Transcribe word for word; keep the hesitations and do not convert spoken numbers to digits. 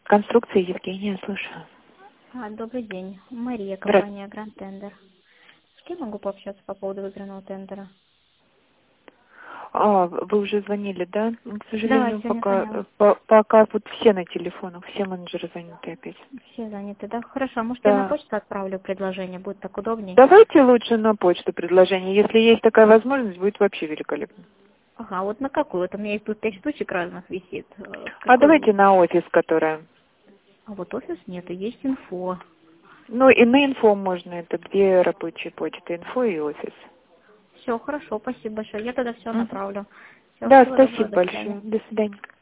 Конструкция Евгения, слушаю. А, добрый день. Мария, Здра- компания Grand Tender. С кем могу пообщаться по поводу выигранного тендера? А, вы уже звонили, да? Ну, к Да, сожалению, сегодня пока, звонила. по- пока вот все на телефонах, все менеджеры заняты опять. Все заняты, да? Хорошо, может я на Да. почту отправлю предложение, будет так удобней? Давайте лучше на почту предложение. Если есть такая возможность, будет вообще великолепно. Ага, вот на какую? Вот у меня есть тут пять штучек разных висит. Э, А давайте Какой? на офис, которая. А вот офис нет, и есть инфо. Ну и на инфо можно, это две рабочие почты, инфо и офис. Все, хорошо, спасибо большое. Я тогда все Мгм. направлю. Все, Да, всего доброго, спасибо до свидания. большое. До свидания.